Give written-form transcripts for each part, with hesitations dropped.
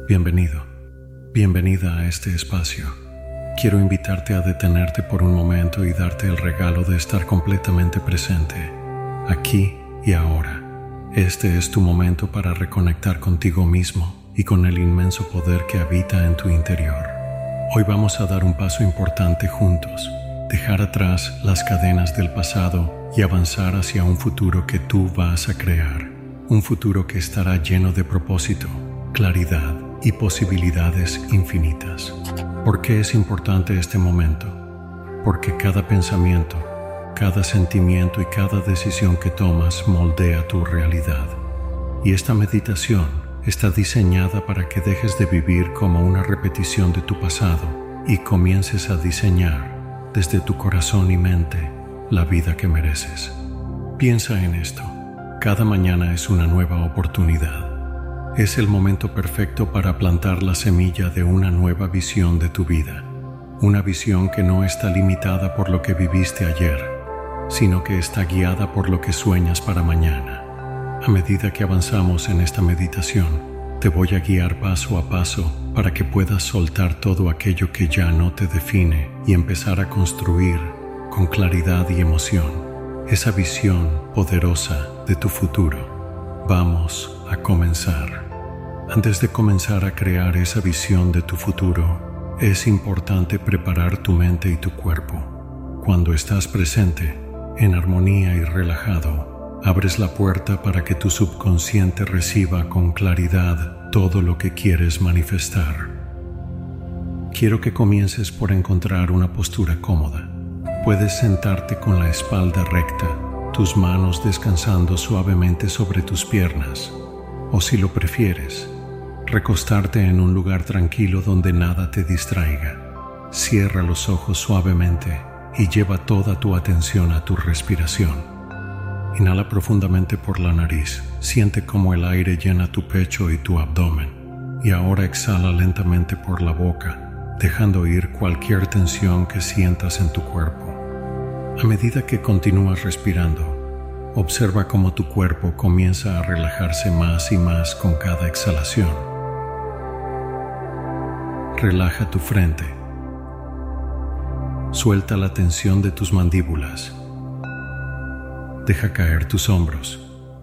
Bienvenido, bienvenida a este espacio. Quiero invitarte a detenerte por un momento y darte el regalo de estar completamente presente, aquí y ahora. Este es tu momento para reconectar contigo mismo y con el inmenso poder que habita en tu interior. Hoy vamos a dar un paso importante juntos, dejar atrás las cadenas del pasado y avanzar hacia un futuro que tú vas a crear. Un futuro que estará lleno de propósito, claridad y posibilidades infinitas. ¿Por qué es importante este momento? Porque cada pensamiento, cada sentimiento y cada decisión que tomas moldea tu realidad. Y esta meditación está diseñada para que dejes de vivir como una repetición de tu pasado y comiences a diseñar desde tu corazón y mente la vida que mereces. Piensa en esto. Cada mañana es una nueva oportunidad. Es el momento perfecto para plantar la semilla de una nueva visión de tu vida. Una visión que no está limitada por lo que viviste ayer, sino que está guiada por lo que sueñas para mañana. A medida que avanzamos en esta meditación, te voy a guiar paso a paso para que puedas soltar todo aquello que ya no te define y empezar a construir con claridad y emoción esa visión poderosa de tu futuro. Vamos a comenzar. Antes de comenzar a crear esa visión de tu futuro, es importante preparar tu mente y tu cuerpo. Cuando estás presente, en armonía y relajado, abres la puerta para que tu subconsciente reciba con claridad todo lo que quieres manifestar. Quiero que comiences por encontrar una postura cómoda. Puedes sentarte con la espalda recta, tus manos descansando suavemente sobre tus piernas, o si lo prefieres, recostarte en un lugar tranquilo donde nada te distraiga. Cierra los ojos suavemente y lleva toda tu atención a tu respiración. Inhala profundamente por la nariz, siente cómo el aire llena tu pecho y tu abdomen, y ahora exhala lentamente por la boca, dejando ir cualquier tensión que sientas en tu cuerpo. A medida que continúas respirando, observa cómo tu cuerpo comienza a relajarse más y más con cada exhalación. Relaja tu frente. Suelta la tensión de tus mandíbulas. Deja caer tus hombros.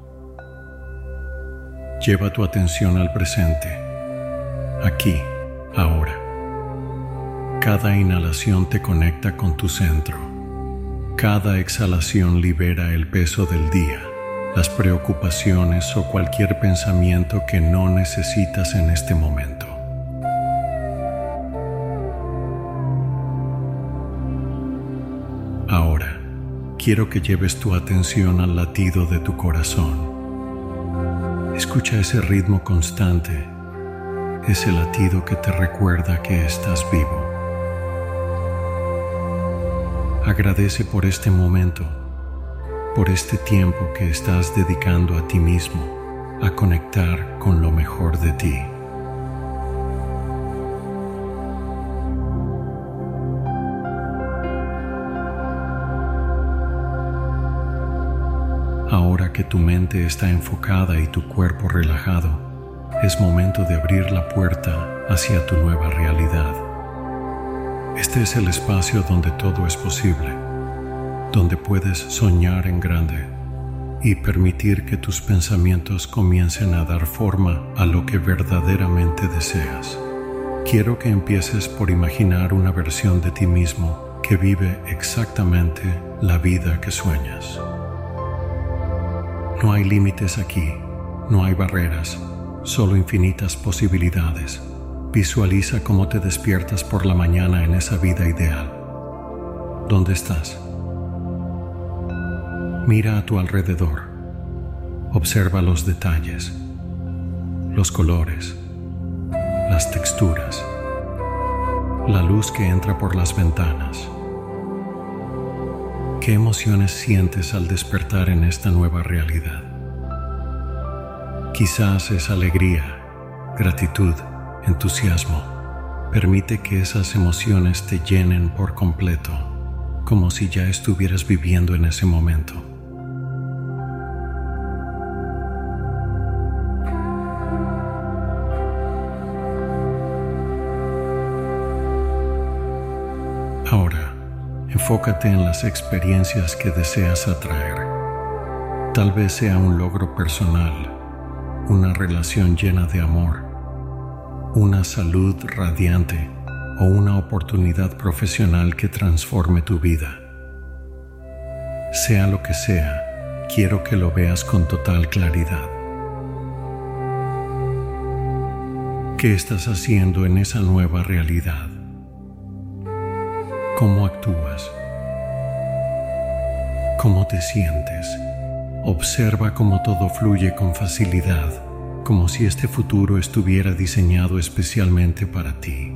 Lleva tu atención al presente, aquí, ahora. Cada inhalación te conecta con tu centro. Cada exhalación libera el peso del día, las preocupaciones o cualquier pensamiento que no necesitas en este momento. Ahora, quiero que lleves tu atención al latido de tu corazón. Escucha ese ritmo constante, ese latido que te recuerda que estás vivo. Agradece por este momento, por este tiempo que estás dedicando a ti mismo, a conectar con lo mejor de ti. Ahora que tu mente está enfocada y tu cuerpo relajado, es momento de abrir la puerta hacia tu nueva realidad. Este es el espacio donde todo es posible, donde puedes soñar en grande y permitir que tus pensamientos comiencen a dar forma a lo que verdaderamente deseas. Quiero que empieces por imaginar una versión de ti mismo que vive exactamente la vida que sueñas. No hay límites aquí, no hay barreras, solo infinitas posibilidades. Visualiza cómo te despiertas por la mañana en esa vida ideal. ¿Dónde estás? Mira a tu alrededor. Observa los detalles, los colores, las texturas, la luz que entra por las ventanas. ¿Qué emociones sientes al despertar en esta nueva realidad? Quizás es alegría, gratitud, entusiasmo. Permite que esas emociones te llenen por completo, como si ya estuvieras viviendo en ese momento. Ahora, enfócate en las experiencias que deseas atraer. Tal vez sea un logro personal, una relación llena de amor, una salud radiante o una oportunidad profesional que transforme tu vida. Sea lo que sea, quiero que lo veas con total claridad. ¿Qué estás haciendo en esa nueva realidad? ¿Cómo actúas? ¿Cómo te sientes? Observa cómo todo fluye con facilidad, como si este futuro estuviera diseñado especialmente para ti.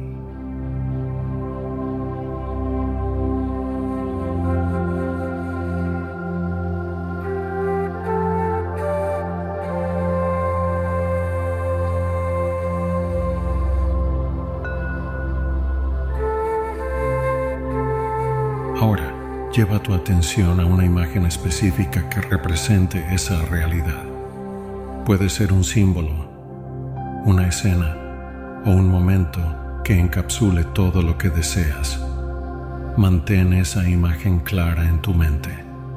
Ahora, lleva tu atención a una imagen específica que represente esa realidad. Puede ser un símbolo, una escena o un momento que encapsule todo lo que deseas. Mantén esa imagen clara en tu mente.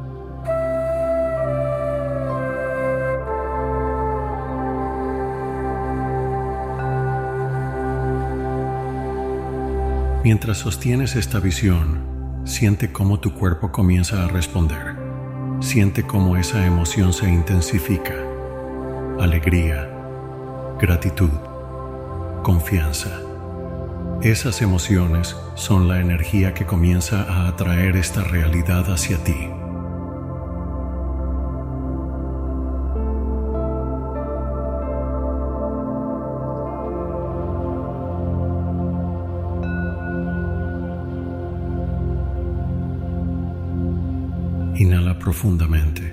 Mientras sostienes esta visión, siente cómo tu cuerpo comienza a responder. Siente cómo esa emoción se intensifica. Alegría, gratitud, confianza. Esas emociones son la energía que comienza a atraer esta realidad hacia ti. Inhala profundamente.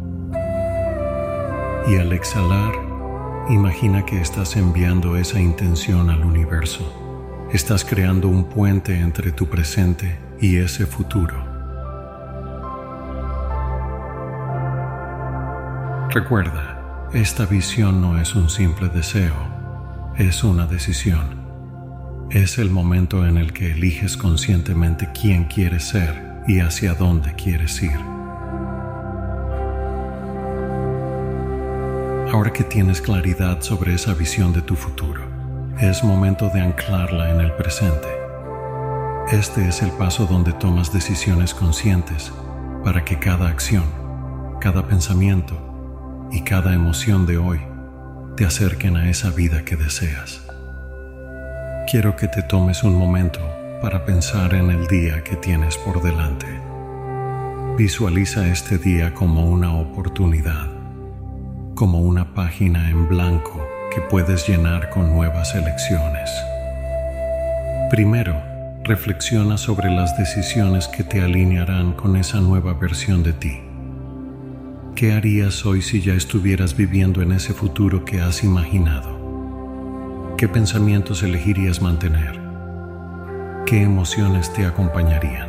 Y al exhalar, imagina que estás enviando esa intención al universo. Estás creando un puente entre tu presente y ese futuro. Recuerda, esta visión no es un simple deseo, es una decisión. Es el momento en el que eliges conscientemente quién quieres ser y hacia dónde quieres ir. Ahora que tienes claridad sobre esa visión de tu futuro, es momento de anclarla en el presente. Este es el paso donde tomas decisiones conscientes para que cada acción, cada pensamiento y cada emoción de hoy te acerquen a esa vida que deseas. Quiero que te tomes un momento para pensar en el día que tienes por delante. Visualiza este día como una oportunidad, como una página en blanco que puedes llenar con nuevas elecciones. Primero, reflexiona sobre las decisiones que te alinearán con esa nueva versión de ti. ¿Qué harías hoy si ya estuvieras viviendo en ese futuro que has imaginado? ¿Qué pensamientos elegirías mantener? ¿Qué emociones te acompañarían?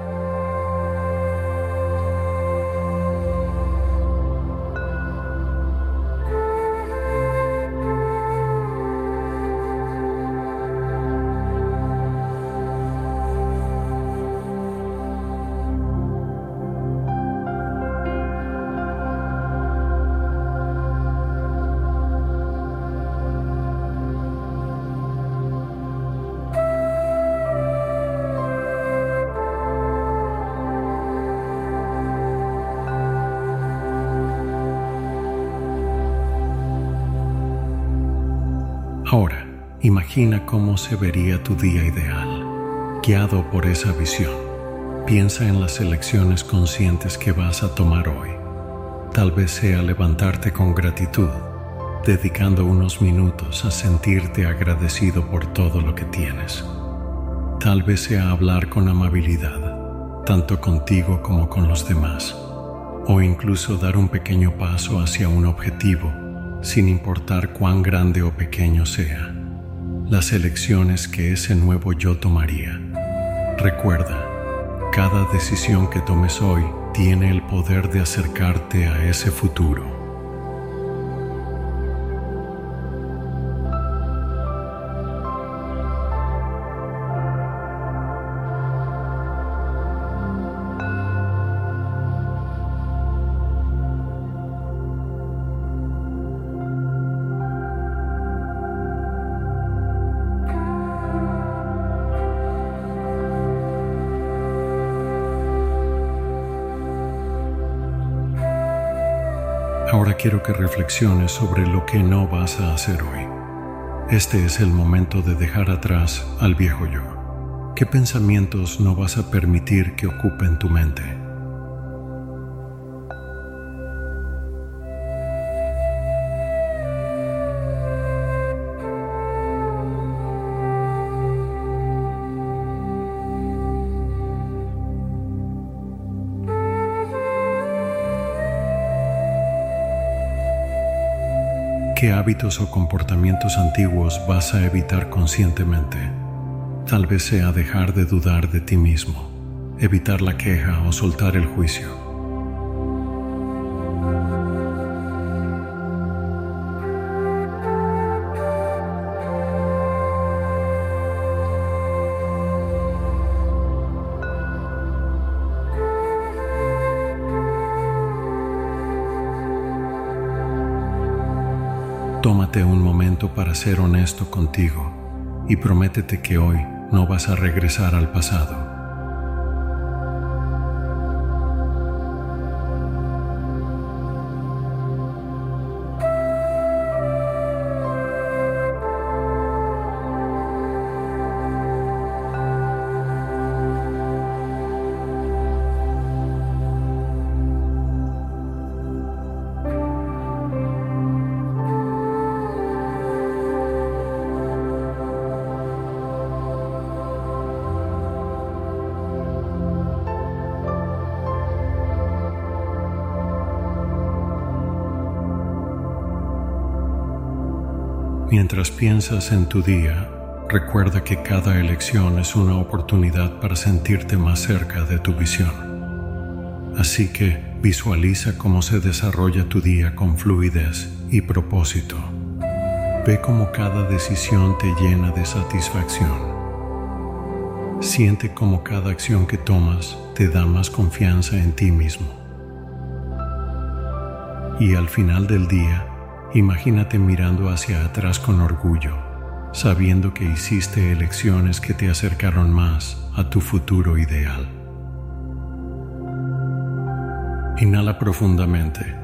Ahora, imagina cómo se vería tu día ideal, guiado por esa visión. Piensa en las elecciones conscientes que vas a tomar hoy. Tal vez sea levantarte con gratitud, dedicando unos minutos a sentirte agradecido por todo lo que tienes. Tal vez sea hablar con amabilidad, tanto contigo como con los demás, o incluso dar un pequeño paso hacia un objetivo, sin importar cuán grande o pequeño sea. Las elecciones que ese nuevo yo tomaría. Recuerda, cada decisión que tomes hoy tiene el poder de acercarte a ese futuro. quiero que reflexiones sobre lo que no vas a hacer hoy. Este es el momento de dejar atrás al viejo yo. ¿Qué pensamientos no vas a permitir que ocupen tu mente? ¿Qué hábitos o comportamientos antiguos vas a evitar conscientemente? Tal vez sea dejar de dudar de ti mismo, evitar la queja o soltar el juicio. Tómate un momento para ser honesto contigo y prométete que hoy no vas a regresar al pasado. Mientras piensas en tu día, recuerda que cada elección es una oportunidad para sentirte más cerca de tu visión. Así que visualiza cómo se desarrolla tu día con fluidez y propósito. Ve cómo cada decisión te llena de satisfacción. Siente cómo cada acción que tomas te da más confianza en ti mismo. Y al final del día, imagínate mirando hacia atrás con orgullo, sabiendo que hiciste elecciones que te acercaron más a tu futuro ideal. Inhala profundamente.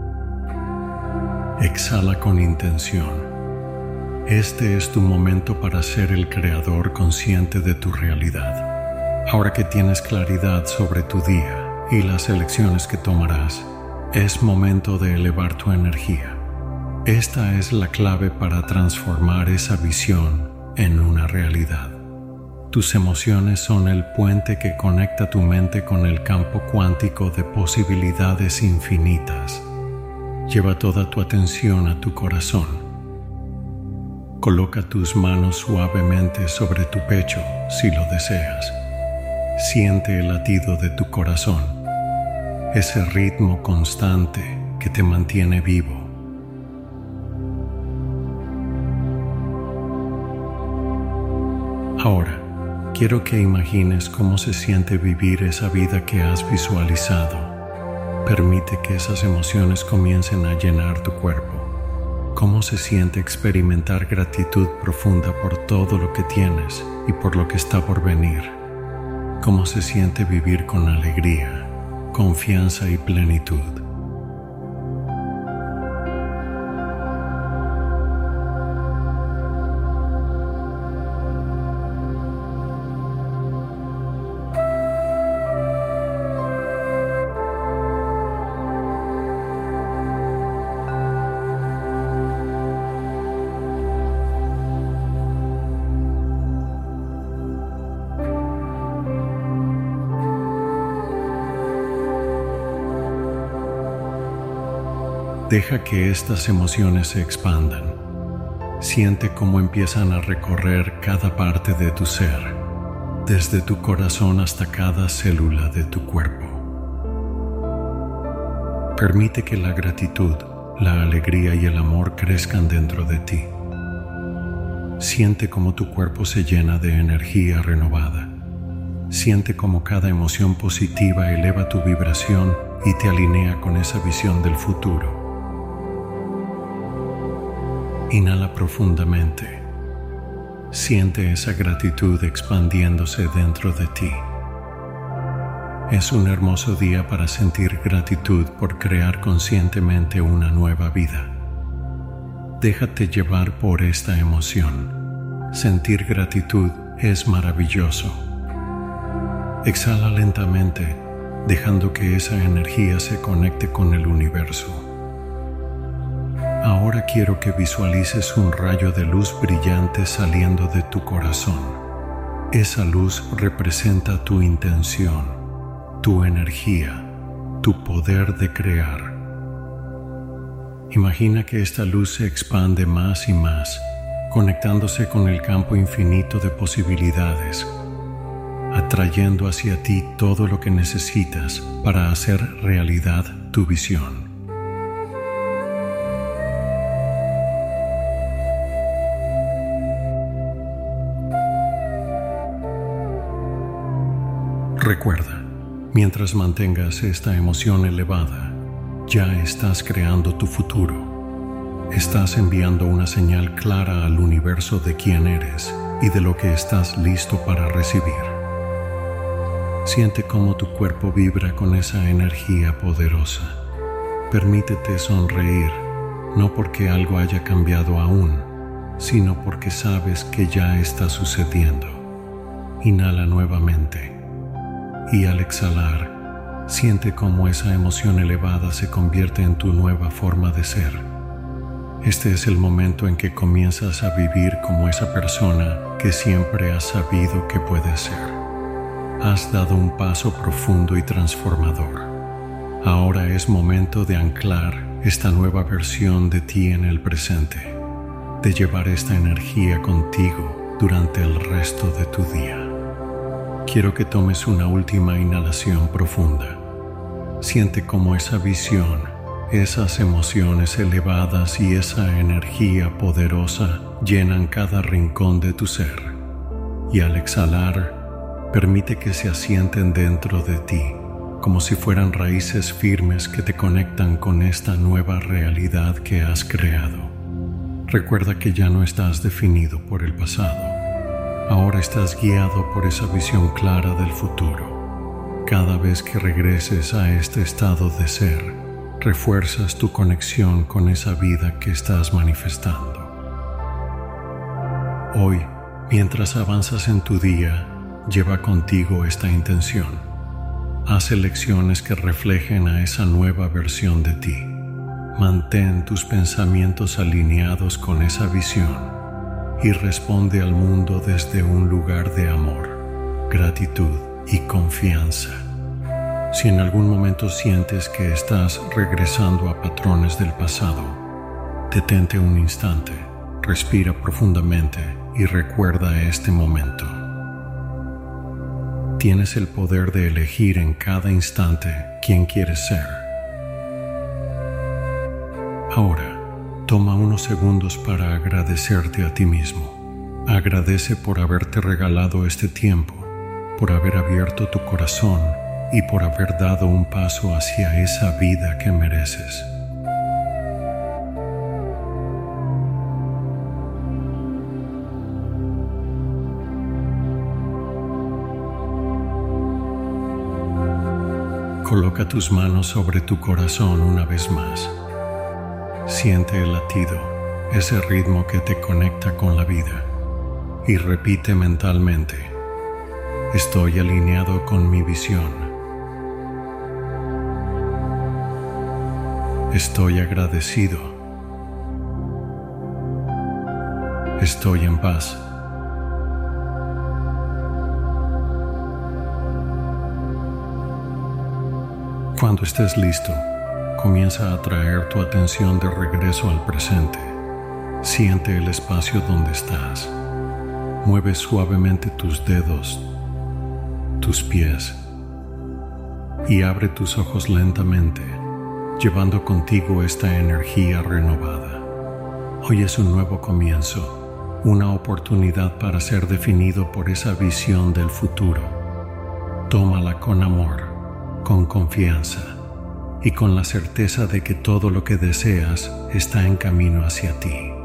Exhala con intención. Este es tu momento para ser el creador consciente de tu realidad. Ahora que tienes claridad sobre tu día y las elecciones que tomarás, es momento de elevar tu energía. Esta es la clave para transformar esa visión en una realidad. Tus emociones son el puente que conecta tu mente con el campo cuántico de posibilidades infinitas. Lleva toda tu atención a tu corazón. Coloca tus manos suavemente sobre tu pecho si lo deseas. Siente el latido de tu corazón, ese ritmo constante que te mantiene vivo. Ahora, quiero que imagines cómo se siente vivir esa vida que has visualizado. Permite que esas emociones comiencen a llenar tu cuerpo. Cómo se siente experimentar gratitud profunda por todo lo que tienes y por lo que está por venir. Cómo se siente vivir con alegría, confianza y plenitud. Deja que estas emociones se expandan. Siente cómo empiezan a recorrer cada parte de tu ser, desde tu corazón hasta cada célula de tu cuerpo. Permite que la gratitud, la alegría y el amor crezcan dentro de ti. Siente cómo tu cuerpo se llena de energía renovada. Siente cómo cada emoción positiva eleva tu vibración y te alinea con esa visión del futuro. Inhala profundamente. Siente esa gratitud expandiéndose dentro de ti. Es un hermoso día para sentir gratitud por crear conscientemente una nueva vida. Déjate llevar por esta emoción. Sentir gratitud es maravilloso. Exhala lentamente, dejando que esa energía se conecte con el universo. Ahora quiero que visualices un rayo de luz brillante saliendo de tu corazón. Esa luz representa tu intención, tu energía, tu poder de crear. Imagina que esta luz se expande más y más, conectándose con el campo infinito de posibilidades, atrayendo hacia ti todo lo que necesitas para hacer realidad tu visión. Recuerda, mientras mantengas esta emoción elevada, ya estás creando tu futuro. Estás enviando una señal clara al universo de quién eres y de lo que estás listo para recibir. Siente cómo tu cuerpo vibra con esa energía poderosa. Permítete sonreír, no porque algo haya cambiado aún, sino porque sabes que ya está sucediendo. Inhala nuevamente. Y al exhalar, siente cómo esa emoción elevada se convierte en tu nueva forma de ser. Este es el momento en que comienzas a vivir como esa persona que siempre has sabido que puedes ser. Has dado un paso profundo y transformador. Ahora es momento de anclar esta nueva versión de ti en el presente, de llevar esta energía contigo durante el resto de tu día. Quiero que tomes una última inhalación profunda. Siente cómo esa visión, esas emociones elevadas y esa energía poderosa llenan cada rincón de tu ser. Y al exhalar, permite que se asienten dentro de ti, como si fueran raíces firmes que te conectan con esta nueva realidad que has creado. Recuerda que ya no estás definido por el pasado. Ahora estás guiado por esa visión clara del futuro. Cada vez que regreses a este estado de ser, refuerzas tu conexión con esa vida que estás manifestando. Hoy, mientras avanzas en tu día, lleva contigo esta intención. Haz elecciones que reflejen a esa nueva versión de ti. Mantén tus pensamientos alineados con esa visión y responde al mundo desde un lugar de amor, gratitud y confianza. Si en algún momento sientes que estás regresando a patrones del pasado, detente un instante, respira profundamente y recuerda este momento. Tienes el poder de elegir en cada instante quién quieres ser. Ahora, toma unos segundos para agradecerte a ti mismo. Agradece por haberte regalado este tiempo, por haber abierto tu corazón y por haber dado un paso hacia esa vida que mereces. Coloca tus manos sobre tu corazón una vez más. Siente el latido, ese ritmo que te conecta con la vida, y repite mentalmente: estoy alineado con mi visión. Estoy agradecido. Estoy en paz. Cuando estés listo, comienza a traer tu atención de regreso al presente. Siente el espacio donde estás. Mueve suavemente tus dedos, tus pies, y abre tus ojos lentamente, llevando contigo esta energía renovada. Hoy es un nuevo comienzo, una oportunidad para ser definido por esa visión del futuro. Tómala con amor, con confianza y con la certeza de que todo lo que deseas está en camino hacia ti.